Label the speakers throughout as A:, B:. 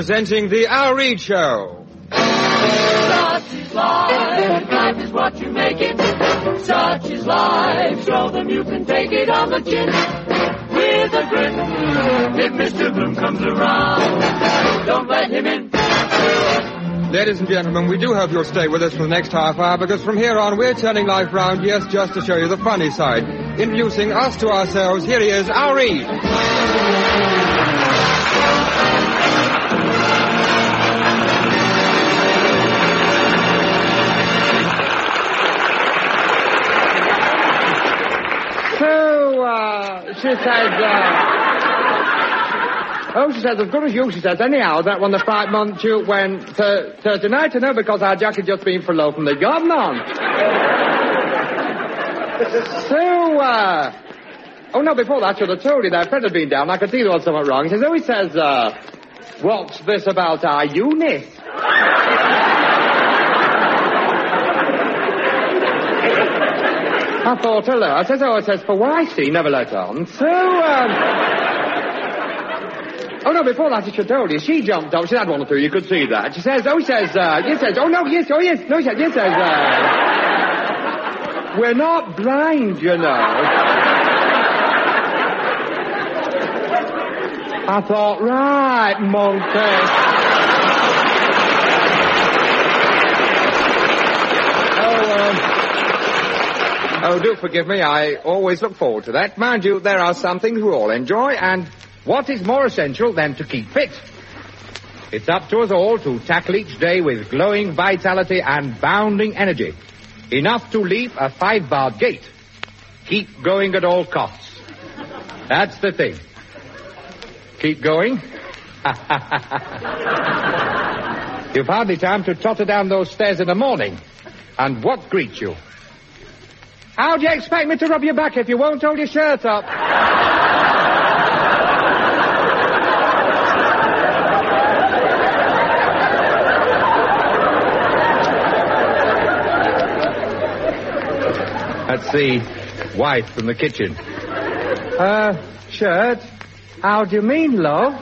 A: presenting the Al Reed Show.
B: Such is life, life is what you make it. Such is life, show them you can take it on the chin. With a grin, if Mr. Bloom comes around, don't let him in.
A: Ladies and gentlemen, we do hope you'll stay with us for the next half hour, because from here on we're turning life round, yes, just to show you the funny side. Introducing us to ourselves, here he is, Al Reed.
C: She says, as good as you, she says. Anyhow, that when the 5-month shoot went Thursday night, because our Jack had just been for low from the garden on. Before that, I should have told you that Fred had been down. I could see there was something wrong. He says, what's this about our unit? I thought, hello. I says, for why, see, never let on. Before that, I should have told you. She jumped up. She had one or two. You could see that. She says, we're not blind, you know. I thought, right, monkey.
A: Oh, do forgive me. I always look forward to that. Mind you, there are some things we all enjoy, and what is more essential than to keep fit? It's up to us all to tackle each day with glowing vitality and bounding energy. Enough to leap a 5-barred gate. Keep going at all costs. That's the thing. Keep going. You've hardly time to totter down those stairs in the morning. And what greets you? How do you expect me to rub your back if you won't hold your shirt up? That's the wife from the kitchen.
C: Shirt? How do you mean, love?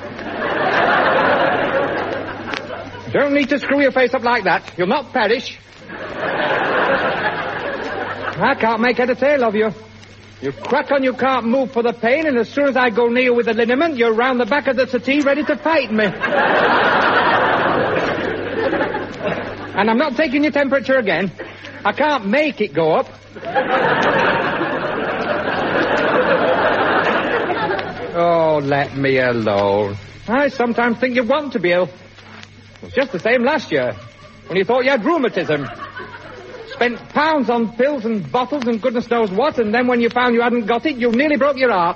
A: Don't need to screw your face up like that. You'll not perish. I can't make head or tail of you. You crack on, you can't move for the pain, and as soon as I go near you with the liniment, you're round the back of the settee ready to fight me. And I'm not taking your temperature again. I can't make it go up. Oh, let me alone. I sometimes think you want to be ill. It was just the same last year, when you thought you had rheumatism. Spent pounds on pills and bottles and goodness knows what, and then when you found you hadn't got it, you nearly broke your heart.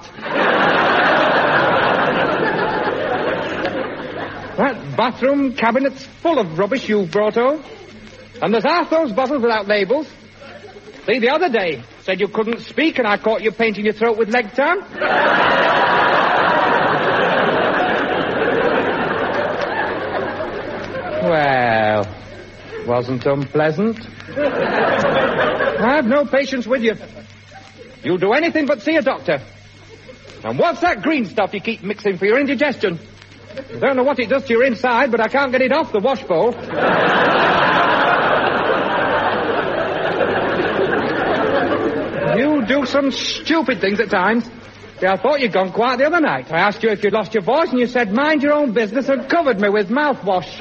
A: That bathroom cabinet's full of rubbish you've brought home. And there's half those bottles without labels. See, the other day, said you couldn't speak, and I caught you painting your throat with leg tan. Well, wasn't unpleasant. I have no patience with you. You'll do anything but see a doctor. And what's that green stuff you keep mixing for your indigestion? I don't know what it does to your inside, but I can't get it off the wash bowl. You do some stupid things at times. Yeah, I thought you'd gone quiet the other night. I asked you if you'd lost your voice, and you said, mind your own business, and covered me with mouthwash.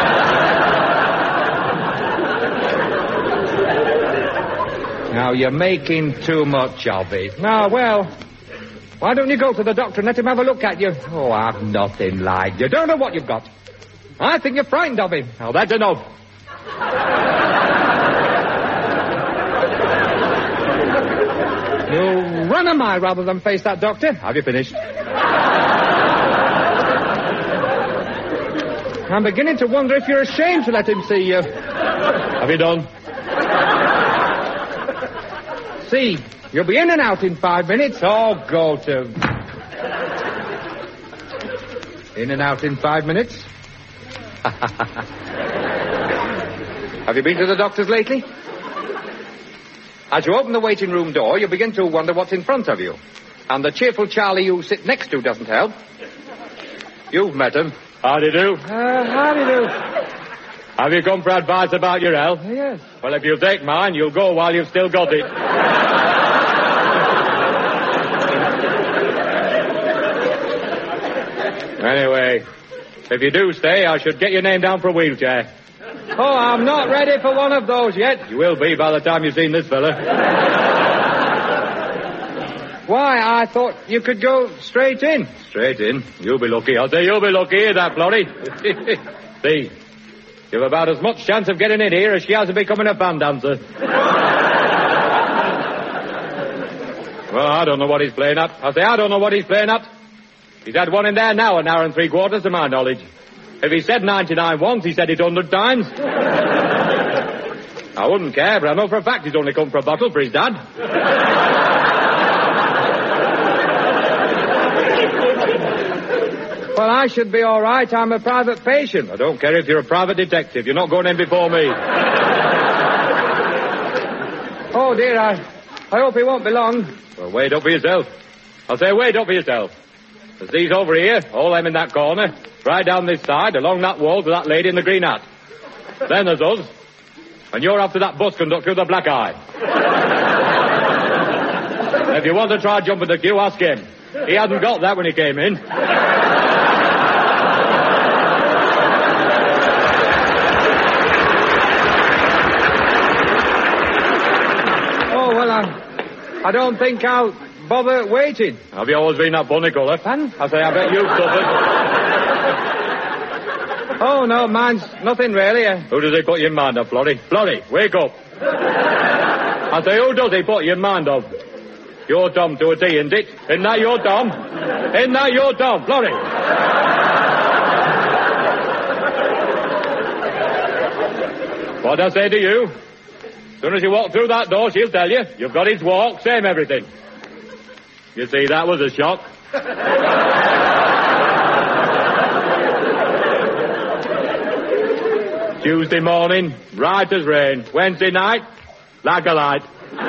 A: Now, you're making too much of it. No, well, why don't you go to the doctor and let him have a look at you? Oh, I've nothing like you. Don't know what you've got. I think you're frightened of him. Oh, that's enough. You run a mile rather than face that doctor. Have you finished? I'm beginning to wonder if you're ashamed to let him see you. Have you done? See, you'll be in and out in 5 minutes. Oh, go to. In and out in 5 minutes? Have you been to the doctors lately? As you open the waiting room door, you begin to wonder what's in front of you. And the cheerful Charlie you sit next to doesn't help. You've met him.
D: How do you do?
C: How do you do?
D: Have you come for advice about your health?
C: Yes.
D: Well, if you take mine, you'll go while you've still got it. Anyway, if you do stay, I should get your name down for a wheelchair.
C: Oh, I'm not ready for one of those yet.
D: You will be by the time you've seen this fella.
C: Why, I thought you could go straight in.
D: Straight in? You'll be lucky. I'll say you'll be lucky. Hear that, Florrie? See, you've about as much chance of getting in here as she has of becoming a band dancer. Well, I don't know what he's playing at. I say I don't know what he's playing at. He's had one in there now, an hour and 3/4 to my knowledge. If he said 99 once, he said it 100 times. I wouldn't care, but I know for a fact he's only come for a bottle for his dad.
C: Well, I should be all right. I'm a private patient.
D: I don't care if you're a private detective. You're not going in before me.
C: Oh, dear, I hope he won't be long.
D: Well, wait up for yourself. I'll say wait up for yourself. There's these over here, all them in that corner, right down this side, along that wall to that lady in the green hat. Then there's us. And you're after that bus conductor with the black eye. If you want to try jumping the queue, ask him. He hadn't got that when he came in.
C: Oh, well, I don't think I'll bother waiting.
D: Have you always been that bunny colour?
C: Pardon?
D: I say, I bet you've suffered.
C: Oh, no, mine's nothing really.
D: Who does he put you in mind of, Florrie? Florrie, wake up. I say, who does he put you in mind of? You're Tom to a T, isn't it? Isn't that your Tom? Isn't that your Tom, Florrie? What'd I say to you? As soon as you walk through that door, she'll tell you. You've got his walk, same everything. You see, that was a shock. Tuesday morning, right as rain. Wednesday night, like a light.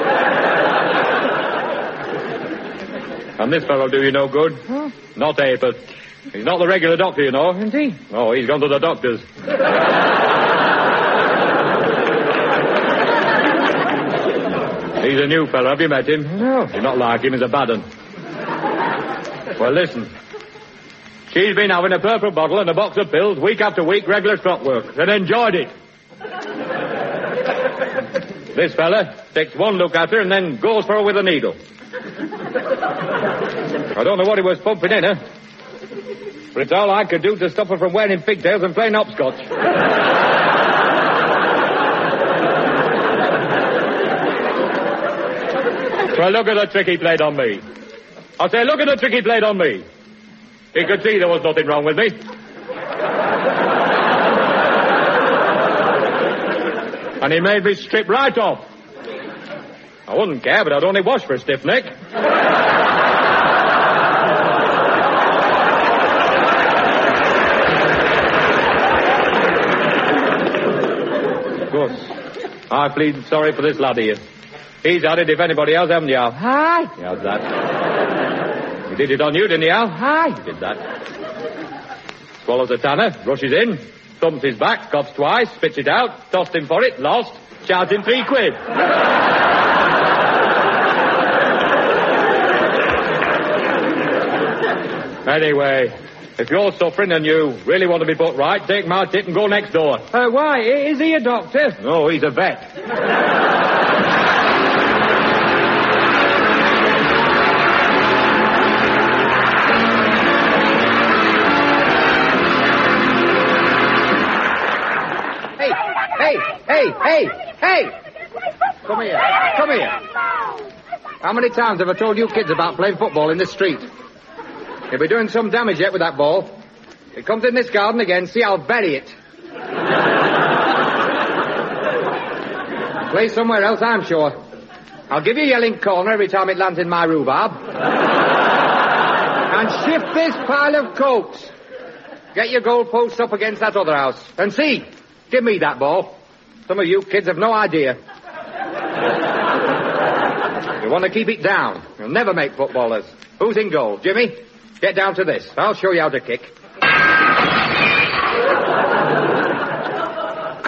D: And this fellow'll do you no good.
C: Huh?
D: Not Apeth. He's not the regular doctor, you know.
C: Isn't he?
D: Oh, he's gone to the doctor's. He's a new fellow. Have you met him?
C: No.
D: You're not like him. He's a bad un. Well, listen. She's been having a purple bottle and a box of pills week after week, regular stock work, and enjoyed it. This fella takes one look at her and then goes for her with a needle. I don't know what he was pumping in her, but it's all I could do to stop her from wearing pigtails and playing hopscotch. Well, look at the trick he played on me. I say, look at the trick he played on me. He could see there was nothing wrong with me. And he made me strip right off. I wouldn't care, but I'd only wash for a stiff neck. Gus, I plead sorry for this lad here. He's had it if anybody else, haven't you, Al?
C: Hi.
D: He has that. He did it on you, didn't he, Al?
C: Hi.
D: He did that. Swallows a tanner, rushes in, thumps his back, coughs twice, spits it out, tossed him for it, lost, shouting 3 quid. Anyway, if you're suffering and you really want to be put right, take my tip and go next door.
C: Why? Is he a doctor?
D: No, he's a vet.
C: Hey! Come here. How many times have I told you kids about playing football in the street? You'll be doing some damage yet with that ball. If it comes in this garden again, see, I'll bury it. Play somewhere else, I'm sure. I'll give you a yelling corner every time it lands in my rhubarb. And shift this pile of coats. Get your goalposts up against that other house. And see, give me that ball. Some of you kids have no idea. You want to keep it down. You'll never make footballers. Who's in goal? Jimmy? Get down to this. I'll show you how to kick.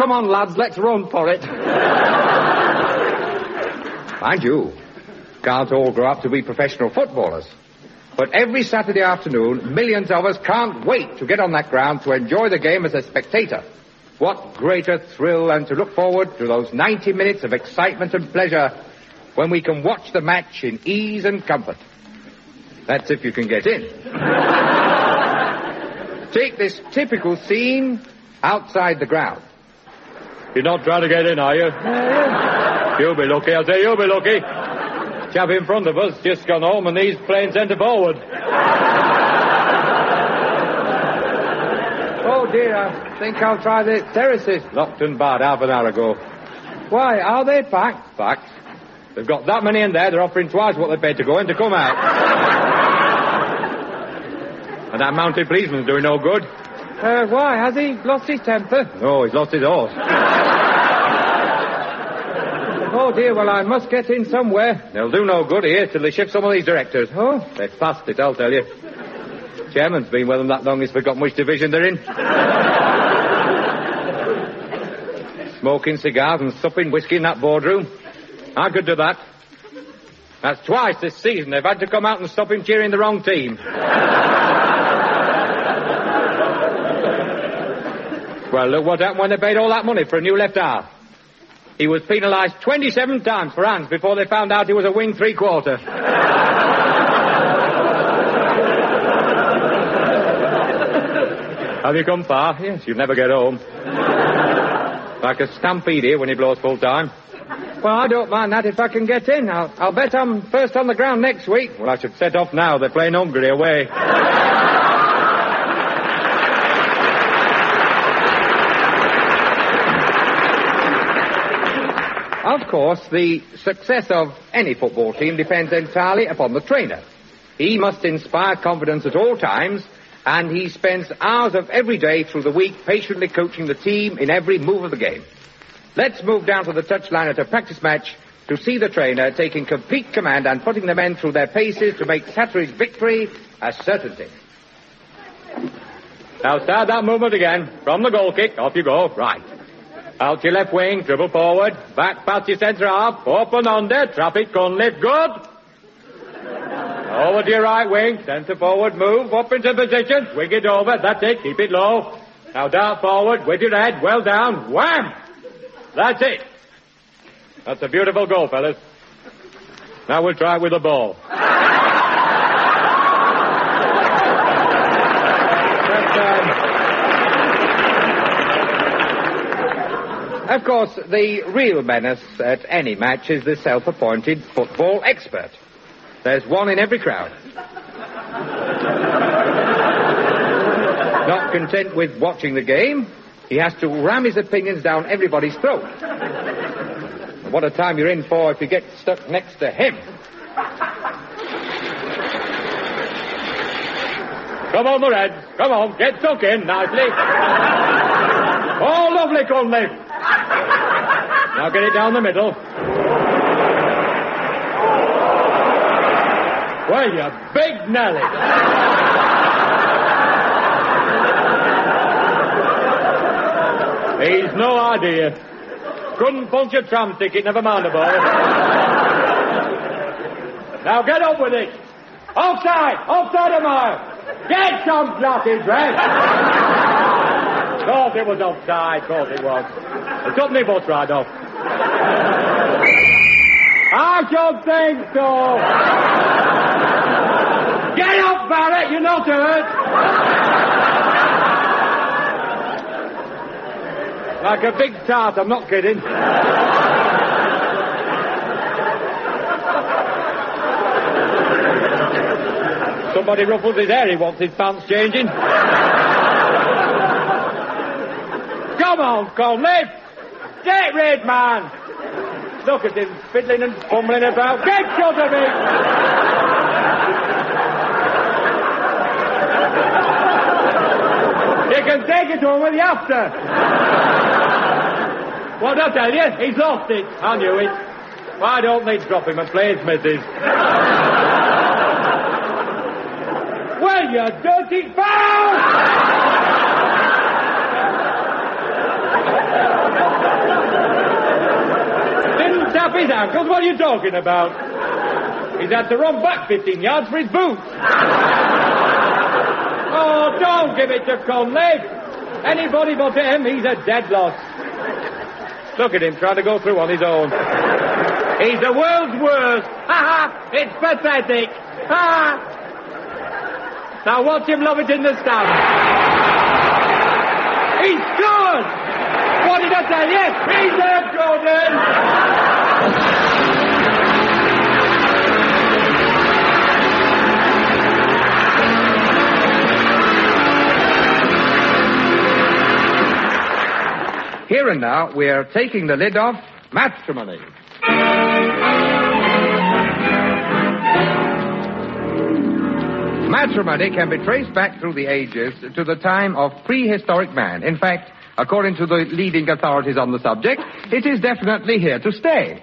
A: Come on, lads, let's run for it. Mind you, can't all grow up to be professional footballers. But every Saturday afternoon, millions of us can't wait to get on that ground to enjoy the game as a spectator. What greater thrill than to look forward to those 90 minutes of excitement and pleasure when we can watch the match in ease and comfort. That's if you can get in. Take this typical scene outside the ground.
D: You're not trying to get in, are you? You'll be lucky, I'll say you'll be lucky. Chap in front of us just gone home and he's playing centre forward.
A: Oh, dear, I think I'll try the terraces.
D: Locked and barred half an hour ago.
A: Why, are they packed?
D: Fact. They've got that many in there, they're offering twice what they paid to go in to come out. And that mounted policeman's doing no good.
A: Why? Has he lost his temper?
D: No, he's lost his horse.
A: Oh, dear, well, I must get in somewhere.
D: They'll do no good here till they shift some of these directors.
A: Oh?
D: They're past it, I'll tell you. Chairman's been with them that long he's forgotten which division they're in. Smoking cigars and supping whiskey in that boardroom. I could do that. That's twice this season they've had to come out and stop him cheering the wrong team. Well, look what happened when they paid all that money for a new left half. He was penalised 27 times for hands before they found out he was a wing three-quarter. Have you come far? Yes, you'll never get home. Like a stampede here when he blows full time.
A: Well, I don't mind that if I can get in. I'll bet I'm first on the ground next week.
D: Well, I should set off now. They're playing Hungary away.
A: Of course, the success of any football team depends entirely upon the trainer. He must inspire confidence at all times, and he spends hours of every day through the week patiently coaching the team in every move of the game. Let's move down to the touchline at a practice match to see the trainer taking complete command and putting the men through their paces to make Sattery's victory a certainty.
D: Now start that movement again. From the goal kick, off you go. Right. Out your left wing, dribble forward, back past your centre half, up and under, traffic Cunliffe, good. Over to your right wing, centre forward, move, up into position, swing it over, that's it, keep it low. Now dart forward, with your head, well down, wham! That's it. That's a beautiful goal, fellas. Now we'll try it with the ball.
A: Of course, the real menace at any match is the self-appointed football expert. There's one in every crowd. Not content with watching the game, he has to ram his opinions down everybody's throat. What a time you're in for if you get stuck next to him.
D: Come on, the Reds. Come on, get stuck in nicely. Oh, lovely, Cunliffe. Now get it down the middle. Well, you big Nelly. He's no idea. Couldn't punch a tram ticket, never mind the ball. Now get up with it. Offside! Offside a mile! Get some bloody dress! Thought it was offside, thought it was. The company bus right off. I should think so. Get up, Barrett, you're not hurt. Like a big tart, I'm not kidding. Somebody ruffles his hair, he wants his pants changing. Come on, Cunliffe! Get rid, man! Look at him fiddling and fumbling about. Get shut of it! You can take it to him with you after. What I tell you, he's lost it. I knew it. Why don't they drop him and play his missus? Well, you dirty foul! his ankles? What are you talking about? He's had to run back 15 yards for his boots. Oh, don't give it to Conley. Anybody but him, he's a dead loss. Look at him trying to go through on his own. He's the world's worst. Ha ha! It's pathetic. Ha! Now watch him love it in the stands. He scored! What did I say? Yes, he's there, Gordon!
A: Here and now, we're taking the lid off Matrimony. Matrimony can be traced back through the ages to the time of prehistoric man. In fact, according to the leading authorities on the subject, it is definitely here to stay.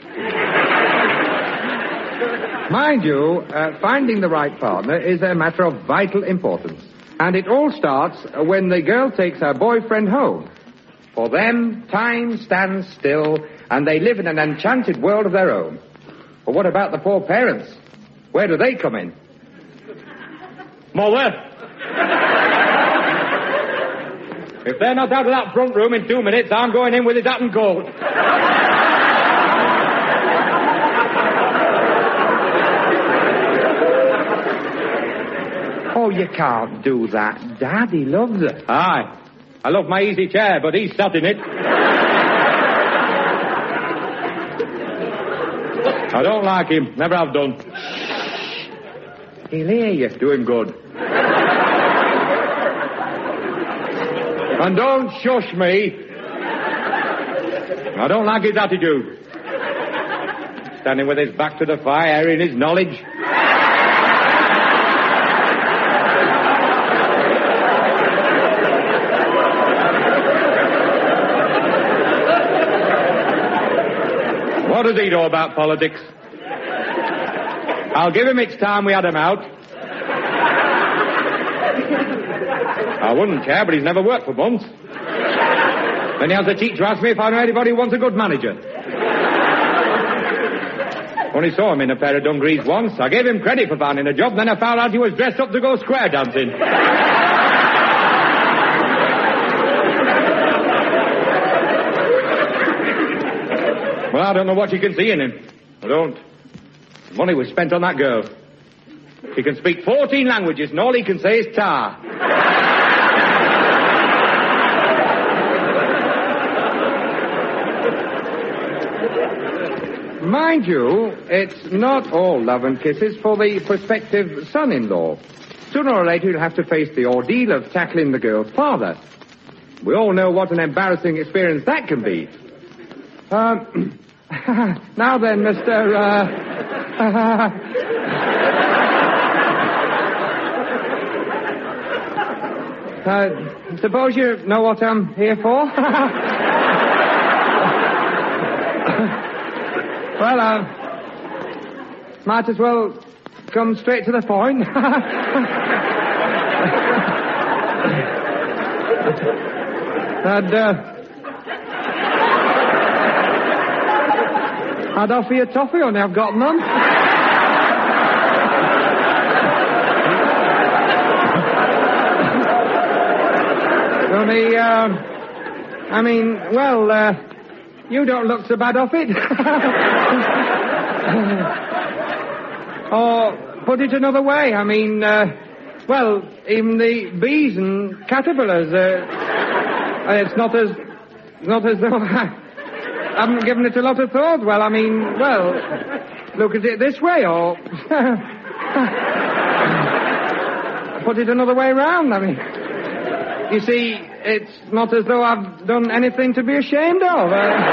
A: Mind you, finding the right partner is a matter of vital importance. And it all starts when the girl takes her boyfriend home. For them, time stands still, and they live in an enchanted world of their own. But what about the poor parents? Where do they come in?
D: Mother! If they're not out of that front room in 2 minutes, I'm going in with his hat and coat.
A: Oh, you can't do that. Daddy loves her.
D: Aye. I love my easy chair, but he's sat in it. I don't like him. Never have done.
A: He'll hear you.
D: Do him good. And don't shush me. I don't like his attitude. Standing with his back to the fire, airing his knowledge. What does he know about politics? I'll give him its time we had him out. I wouldn't care, but he's never worked for months. Then he has the cheek to ask me if I know anybody who wants a good manager. Only saw him in a pair of dungarees once. I gave him credit for finding a job, then I found out he was dressed up to go square dancing. Well, I don't know what you can see in him. I don't. The money was spent on that girl. He can speak 14 languages, and all he can say is tar.
A: Mind you, it's not all love and kisses for the prospective son-in-law. Sooner or later, you'll have to face the ordeal of tackling the girl's father. We all know what an embarrassing experience that can be. Now then, Mr. Suppose you know what I'm here for? Well, might as well come straight to the point. I'd offer you toffee, only I've got none. Only, you don't look so bad off it. Or, put it another way, even the bees and caterpillars, it's not as though I haven't given it a lot of thought. Look at it this way, or put it another way round, you see, it's not as though I've done anything to be ashamed of.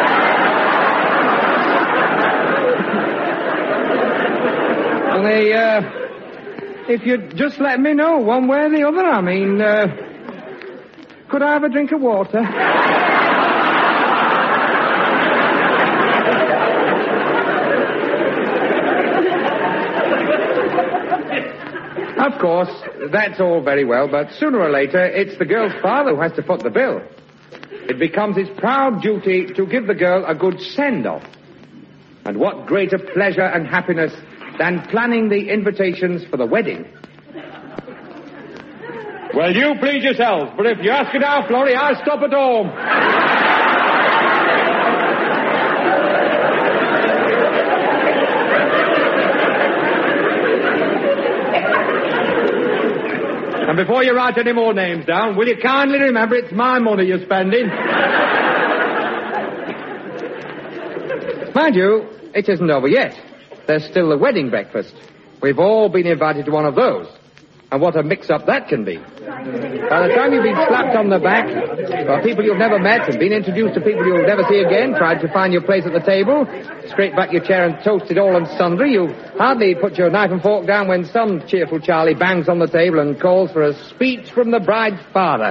A: Only, if you'd just let me know one way or the other, could I have a drink of water? Of course, that's all very well, but sooner or later, it's the girl's father who has to foot the bill. It becomes his proud duty to give the girl a good send-off. And what greater pleasure and happiness than planning the invitations for the wedding?
D: Well, you please yourself, but if you ask it out, Florrie, I'll stop at home. And before you write any more names down, will you kindly remember it's my money you're spending?
A: Mind you, it isn't over yet. There's still the wedding breakfast. We've all been invited to one of those. And what a mix-up that can be. By the time you've been slapped on the back by people you've never met and been introduced to people you'll never see again, tried to find your place at the table, scraped back your chair and toasted all and sundry, you've hardly put your knife and fork down when some cheerful Charlie bangs on the table and calls for a speech from the bride's father.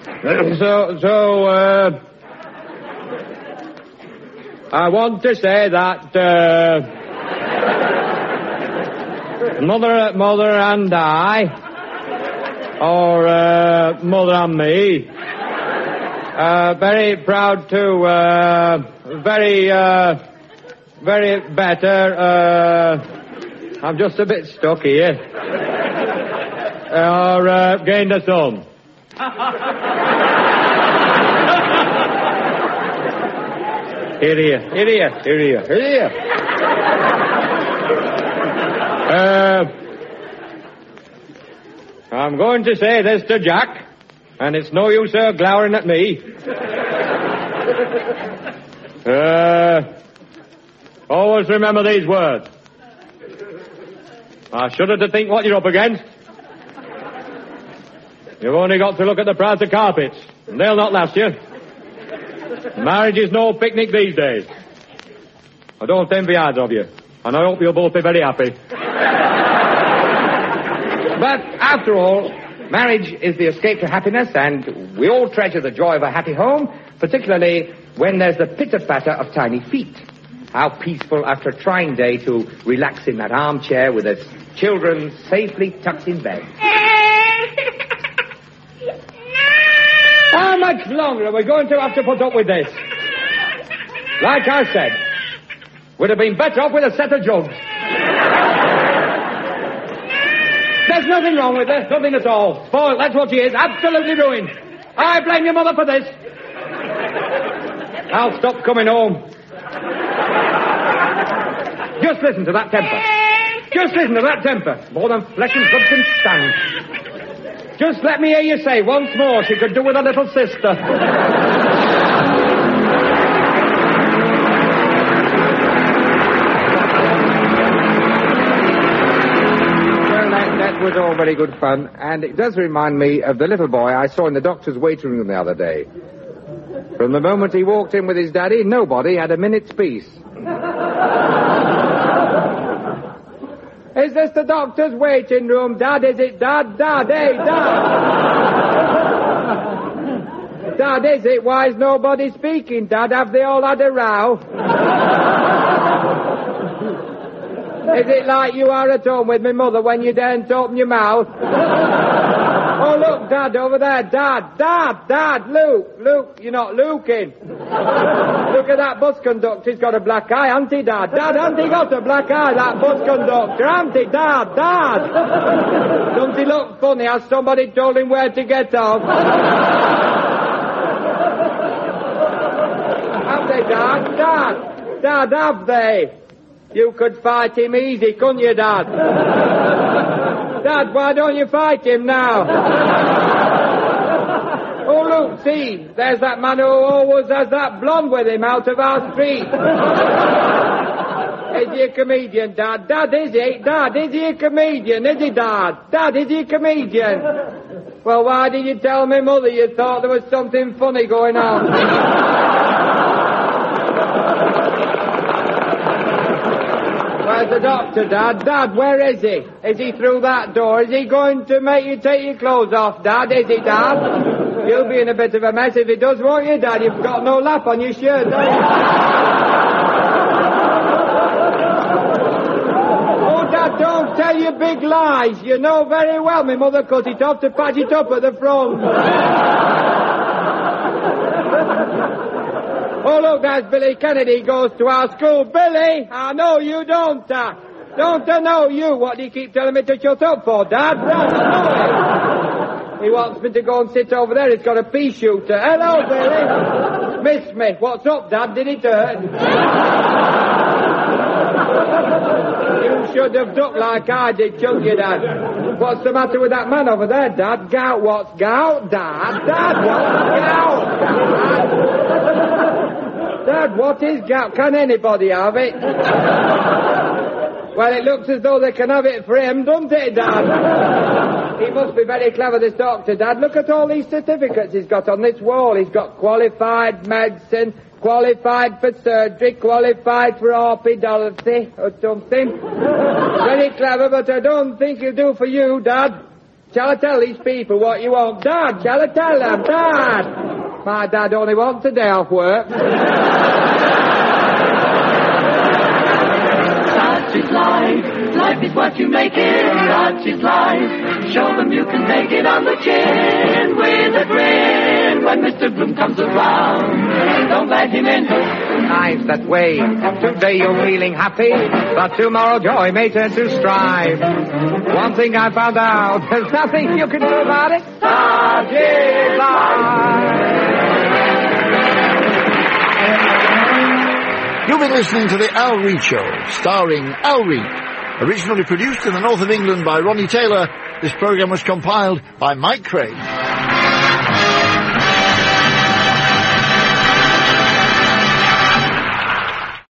D: I want to say that, Mother and I, or Mother and me, very proud to, very better, I'm just a bit stuck here, or gained a son. Here. I'm going to say this to Jack, and it's no use glowering at me. Always remember these words. I shudder to think what you're up against. You've only got to look at the price of carpets, and they'll not last you. Marriage is no picnic these days. I don't envy either of you, and I hope you'll both be very happy.
A: But after all, marriage is the escape to happiness, and we all treasure the joy of a happy home, particularly when there's the pitter-patter of tiny feet. How peaceful after a trying day to relax in that armchair with its children safely tucked in bed. How much longer are we going to have to put up with this? Like I said, would have been better off with a set of jugs. There's nothing wrong with this, nothing at all. Spoiled, that's what she is, absolutely ruined. I blame your mother for this. I'll stop coming home. Just listen to that temper. Just listen to that temper. More than flesh and blood can stand. Just let me hear you say once more she could do with a little sister.
C: That was all very good fun, and it does remind me of the little boy I saw in the doctor's waiting room the other day. From the moment he walked in with his daddy, nobody had a minute's peace. Is this the doctor's waiting room, Dad? Is it, Dad? Dad, hey, Dad! Dad, is it? Why is nobody speaking, Dad? Have they all had a row? Is it like you are at home with me mother when you daren't open your mouth? Oh, look, Dad, over there. Dad, Luke, you're not looking. Look at that bus conductor. He's got a black eye, hasn't he, Dad? Dad, hasn't he got a black eye, that bus conductor? Hasn't he, Dad? Don't he look funny? Has somebody told him where to get off? Have they, Dad? Dad, have they? You could fight him easy, couldn't you, Dad? Dad, why don't you fight him now? Oh, look, see, there's that man who always has that blonde with him out of our street. Is he a comedian, Dad? Dad, is he? Dad, is he a comedian? Is he, Dad? Dad, is he a comedian? Well, why did you tell me, Mother, you thought there was something funny going on? Where's the doctor, Dad? Dad, where is he? Is he through that door? Is he going to make you take your clothes off, Dad? Is he, Dad? You'll be in a bit of a mess if he does, won't you, Dad? You've got no lap on your shirt, don't you? Oh, Dad, don't tell your big lies. You know very well my mother cut it off to patch it up at the front. Oh, look, that's Billy Kennedy goes to our school. Billy, I know you don't, Don't I know you? What do you keep telling me to shut up for, Dad? Don't I know it? He wants me to go and sit over there. He's got a pea shooter. Hello, Billy. Miss me. What's up, Dad? Did it hurt? You should have ducked like I did, shouldn't you, Dad? What's the matter with that man over there, Dad? Gout? What's gout, Dad? Dad, what's gout, Dad? Dad, what is gout? Can anybody have it? Well, it looks as though they can have it for him, doesn't it, Dad? He must be very clever, this doctor, Dad. Look at all these certificates he's got on this wall. He's got qualified medicine, qualified for surgery, qualified for orpidology or something. Very clever, but I don't think he'll do for you, Dad. Shall I tell these people what you want? Dad, shall I tell them? Dad! My dad only wants a day off work.
B: Such is life. Life is what you make it. Such is life. Show them you can take it on the chin with a grin. When Mr. Bloom comes around, don't let him in.
A: Life's that way. Today you're feeling happy, but tomorrow joy may turn to strife. One thing I found out, there's nothing you can do about it. Such is life.
E: You've been listening to the Al Reed Show, starring Al Reed. Originally produced in the north of England by Ronnie Taylor, this programme was compiled by Mike Craig.